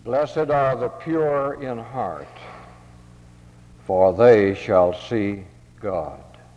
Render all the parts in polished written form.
Blessed are the pure in heart, for they shall see God.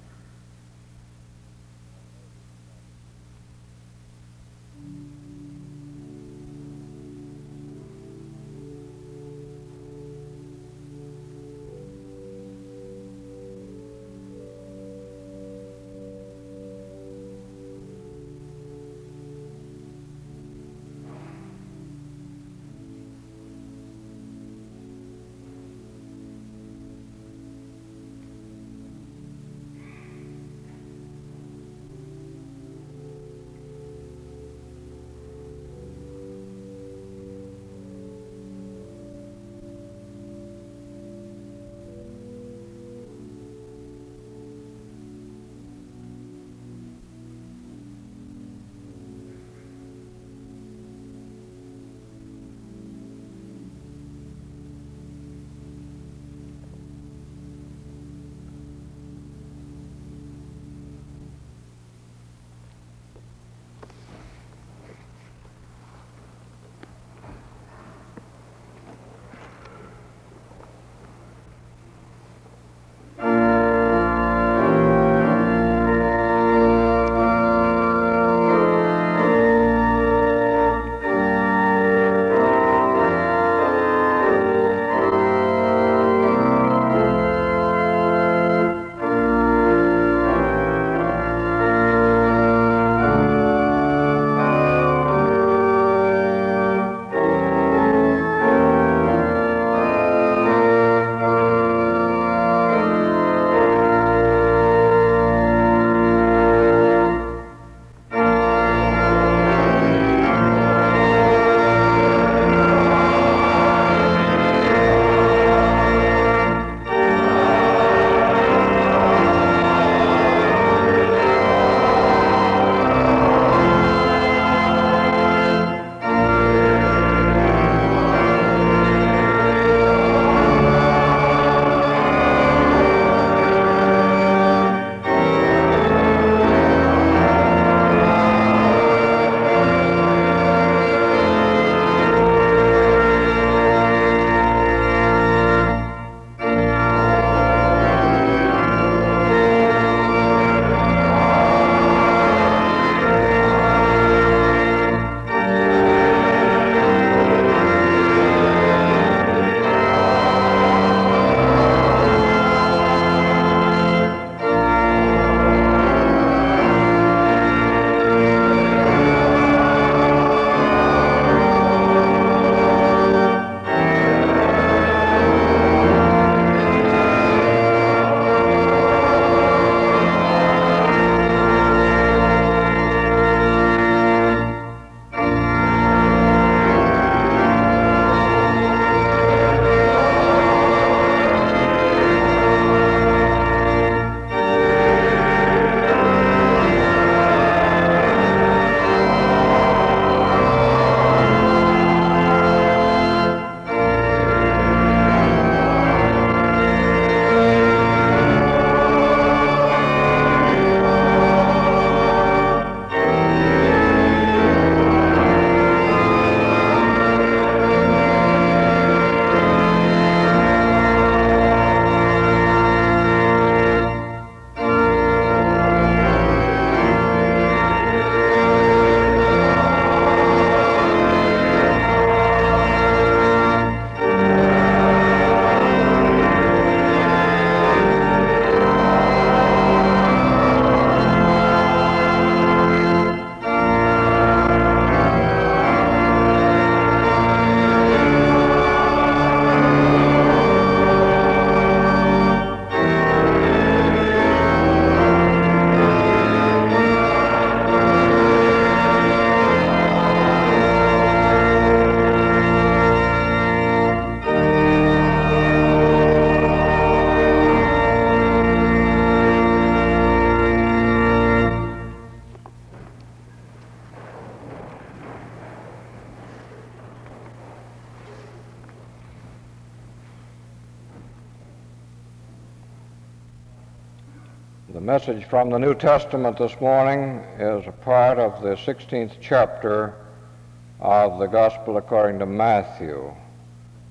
The message from the New Testament this morning is a part of the 16th chapter of the Gospel according to Matthew.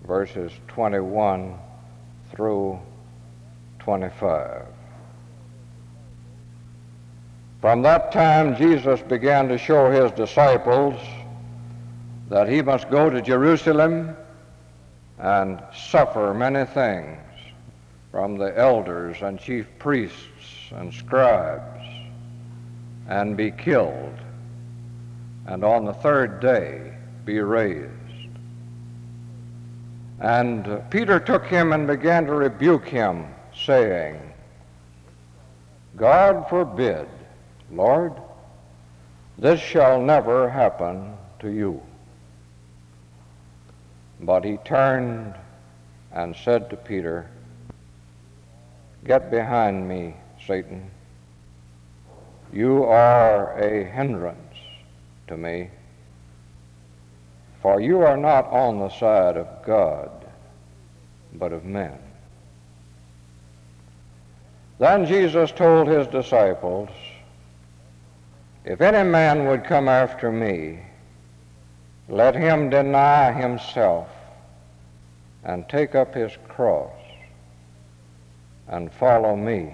verses 21 through 25. From that time, Jesus began to show his disciples that he must go to Jerusalem and suffer many things from the elders and chief priests and scribes, and be killed, and on the third day be raised. And Peter took him and began to rebuke him, saying, God forbid, Lord, this shall never happen to you. But he turned and said to Peter, Get behind me, Satan. You are a hindrance to me, for you are not on the side of God, but of men. Then Jesus told his disciples, If any man would come after me, let him deny himself and take up his cross and follow me.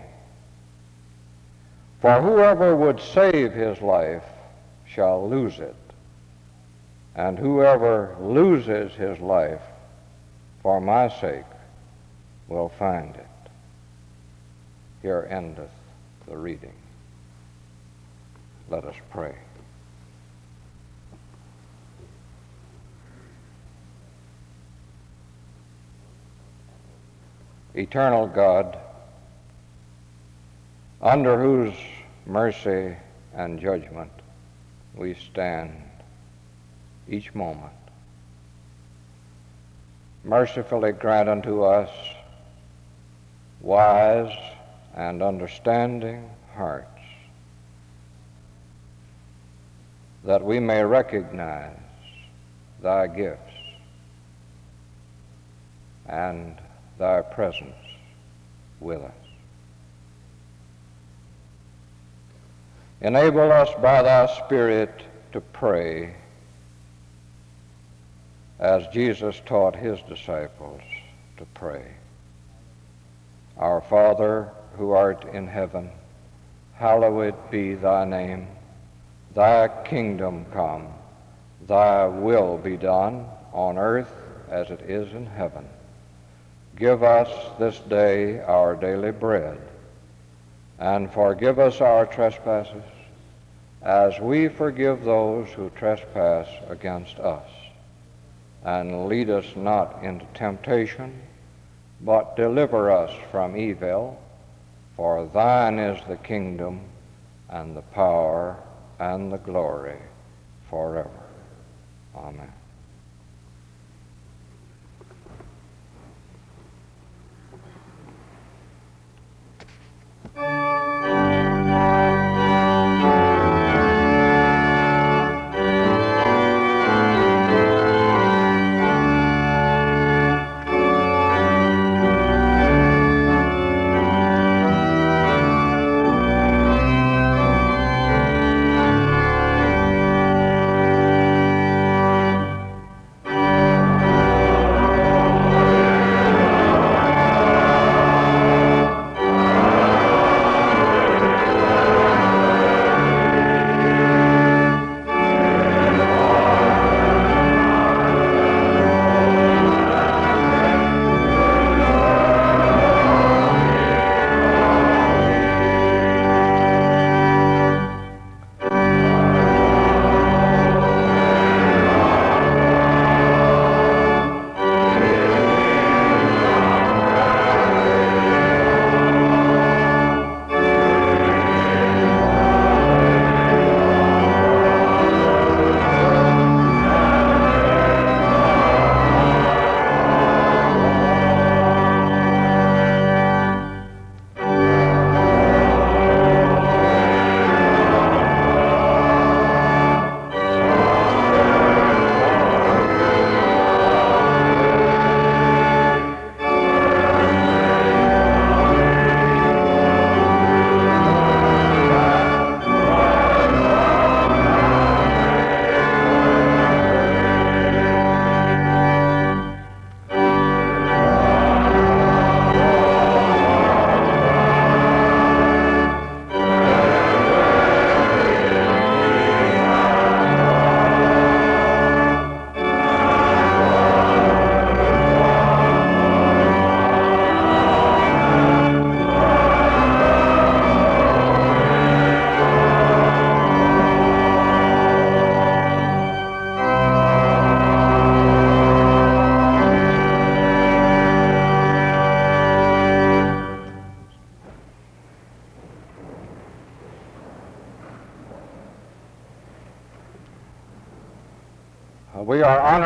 For whoever would save his life shall lose it, and whoever loses his life for my sake will find it. Here endeth the reading. Let us pray. Eternal God, under whose mercy and judgment we stand each moment, mercifully grant unto us wise and understanding hearts, that we may recognize thy gifts and thy presence with us. Enable us by thy Spirit to pray as Jesus taught his disciples to pray. Our Father, who art in heaven, hallowed be thy name. Thy kingdom come, thy will be done on earth as it is in heaven. Give us this day our daily bread, and forgive us our trespasses, as we forgive those who trespass against us. And lead us not into temptation, but deliver us from evil. For thine is the kingdom, and the power, and the glory, forever. Amen.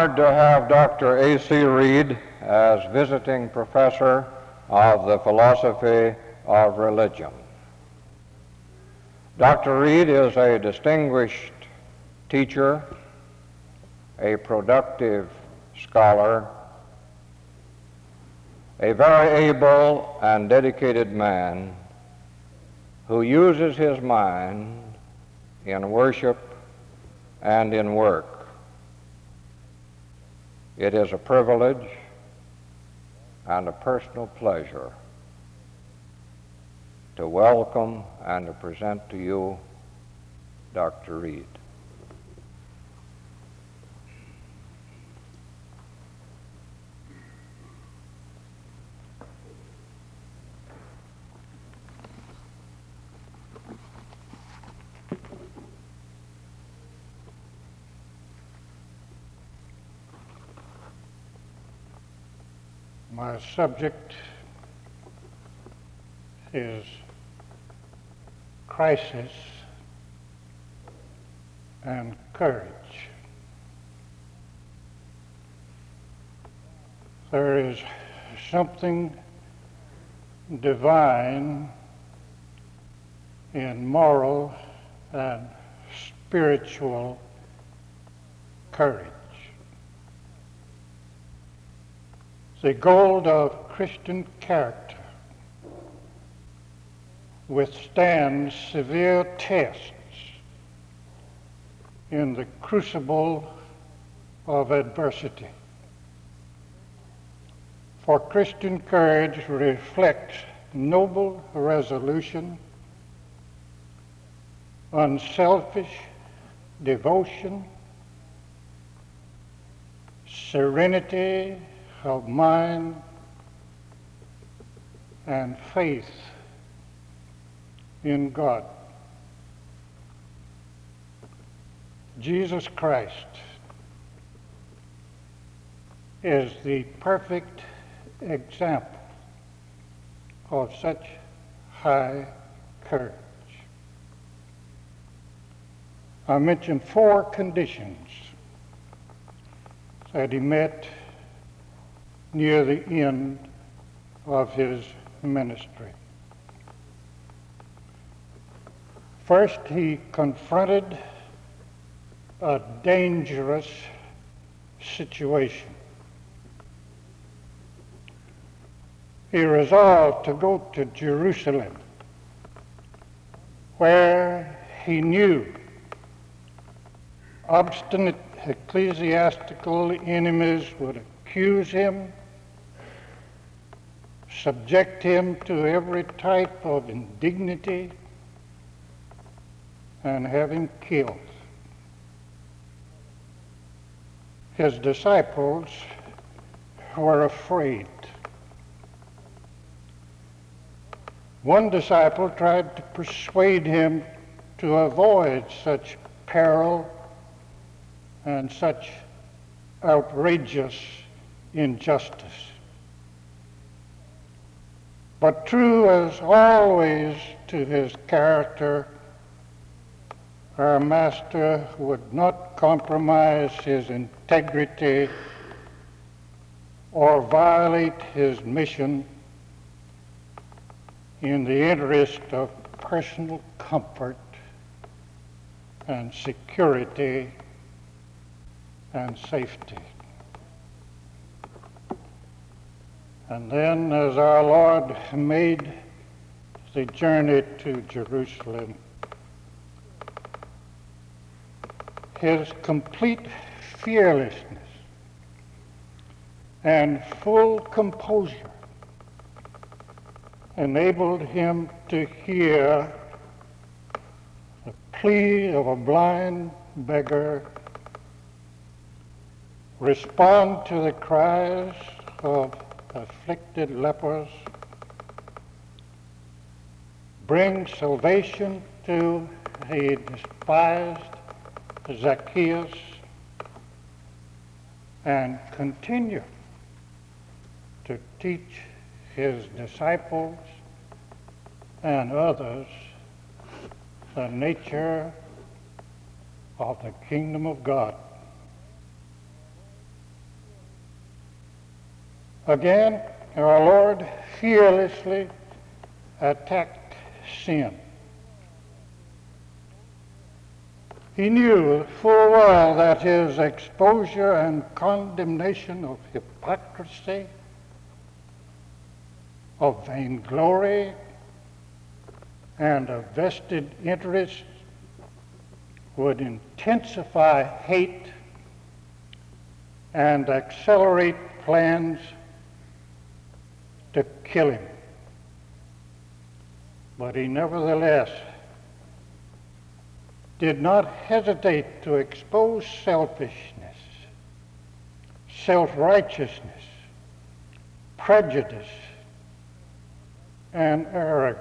honored to have Dr. A.C. Reed as visiting professor of the philosophy of religion. Dr. Reed is a distinguished teacher, a productive scholar, a very able and dedicated man who uses his mind in worship and in work. It is a privilege and a personal pleasure to welcome and to present to you Dr. Reed. My subject is crisis and courage. There is something divine in moral and spiritual courage. The gold of Christian character withstands severe tests in the crucible of adversity. For Christian courage reflects noble resolution, unselfish devotion, serenity of mind, and faith in God. Jesus Christ is the perfect example of such high courage. I mentioned 4 conditions that he met near the end of his ministry. First, he confronted a dangerous situation. He resolved to go to Jerusalem, where he knew obstinate ecclesiastical enemies would accuse him, subject him to every type of indignity, and have him killed. His disciples were afraid. One disciple tried to persuade him to avoid such peril and such outrageous injustice. But true as always to his character, our Master would not compromise his integrity or violate his mission in the interest of personal comfort and security and safety. And then, as our Lord made the journey to Jerusalem, his complete fearlessness and full composure enabled him to hear the plea of a blind beggar, respond to the cries of afflicted lepers, bring salvation to the despised Zacchaeus, and continue to teach his disciples and others the nature of the kingdom of God. Again, our Lord fearlessly attacked sin. He knew full well that his exposure and condemnation of hypocrisy, of vainglory, and of vested interests would intensify hate and accelerate plans to kill him. But he nevertheless did not hesitate to expose selfishness, self-righteousness, prejudice, and arrogance.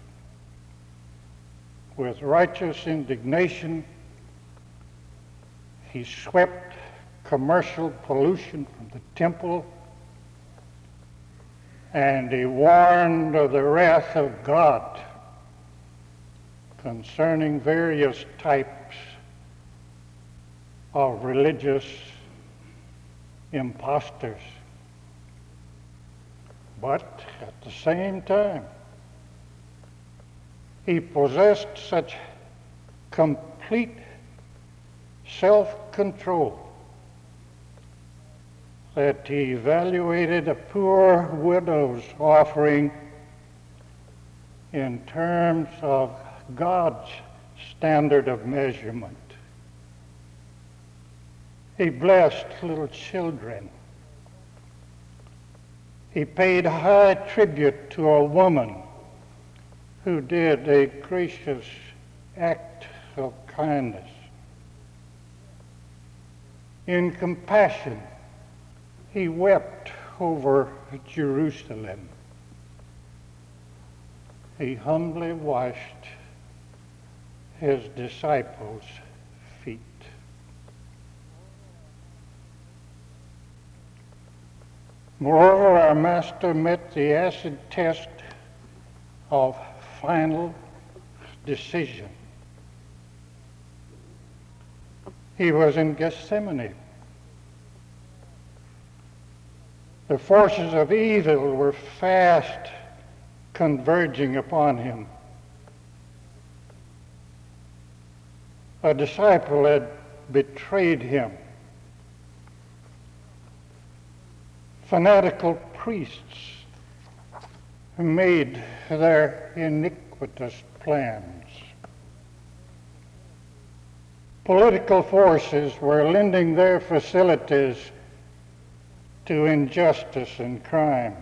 With righteous indignation, he swept commercial pollution from the temple, and he warned of the wrath of God concerning various types of religious impostors. But at the same time, he possessed such complete self-control that he evaluated a poor widow's offering in terms of God's standard of measurement. He blessed little children. He paid high tribute to a woman who did a gracious act of kindness. In compassion, he wept over Jerusalem. He humbly washed his disciples' feet. Moreover, our Master met the acid test of final decision. He was in Gethsemane. The forces of evil were fast converging upon him. A disciple had betrayed him. Fanatical priests made their iniquitous plans. Political forces were lending their facilities to injustice and crime.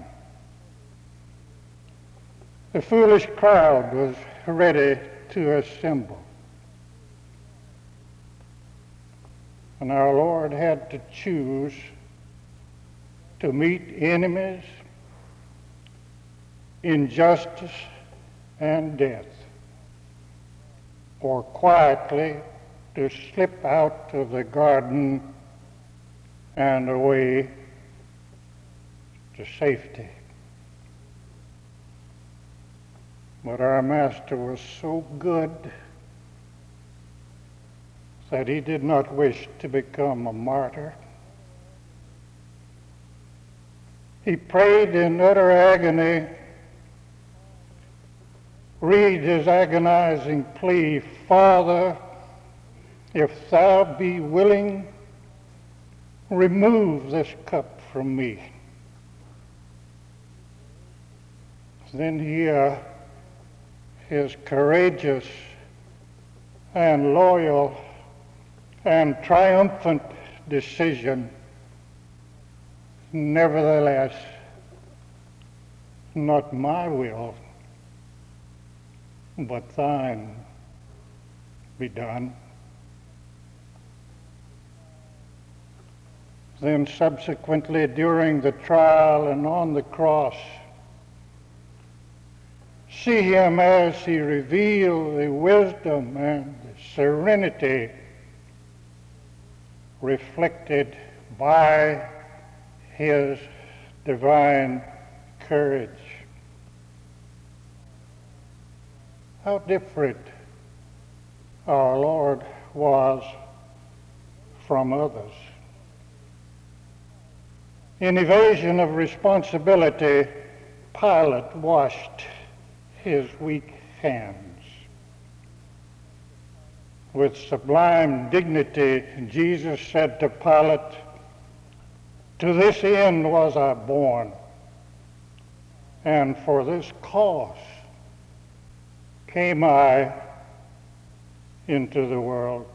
The foolish crowd was ready to assemble. And our Lord had to choose to meet enemies, injustice, and death, or quietly to slip out of the garden and away to safety. But our Master was so good that he did not wish to become a martyr. He prayed in utter agony. Read his agonizing plea, Father, if thou be willing, remove this cup from me. Then his courageous and loyal and triumphant decision, nevertheless, not my will, but thine be done. Then subsequently, during the trial and on the cross, see him as he revealed the wisdom and the serenity reflected by his divine courage. How different our Lord was from others. In evasion of responsibility, Pilate washed his weak hands. With sublime dignity, Jesus said to Pilate, "To this end was I born, and for this cause came I into the world."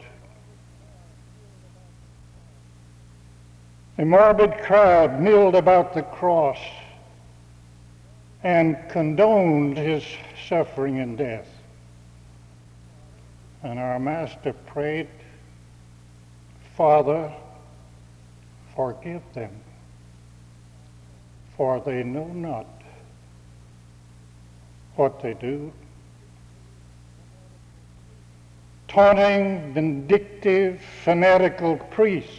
A morbid crowd milled about the cross and condoned his suffering and death. And our Master prayed, "Father, forgive them, for they know not what they do." Taunting, vindictive, fanatical priests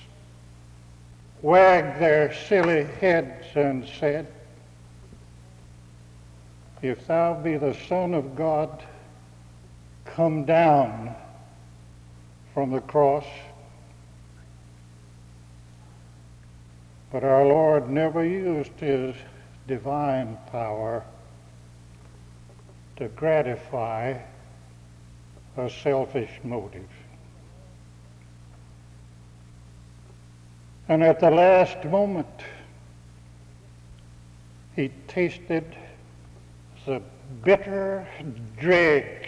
wagged their silly heads and said, "If thou be the Son of God, come down from the cross." But our Lord never used his divine power to gratify a selfish motive. And at the last moment, he tasted the bitter dregs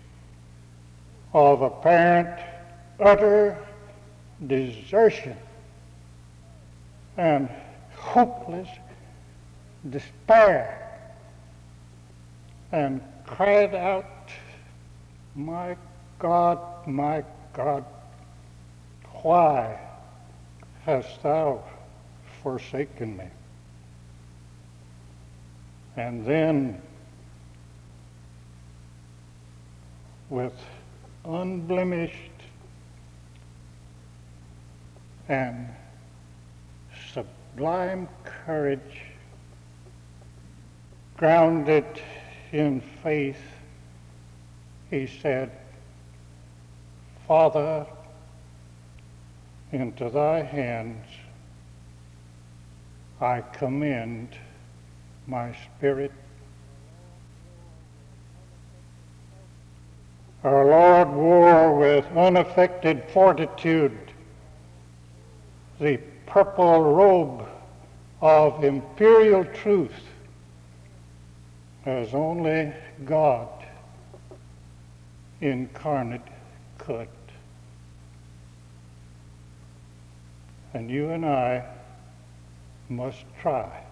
of apparent utter desertion and hopeless despair, and cried out, my God, why hast thou forsaken me?" And then, with unblemished and sublime courage, grounded in faith, he said, "Father, into thy hands I commend my spirit." Our Lord wore with unaffected fortitude the purple robe of imperial truth, as only God incarnate could. And you and I must try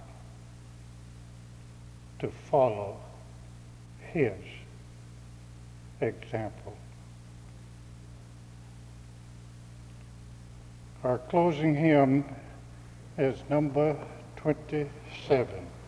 to follow his example. Our closing hymn is number 27.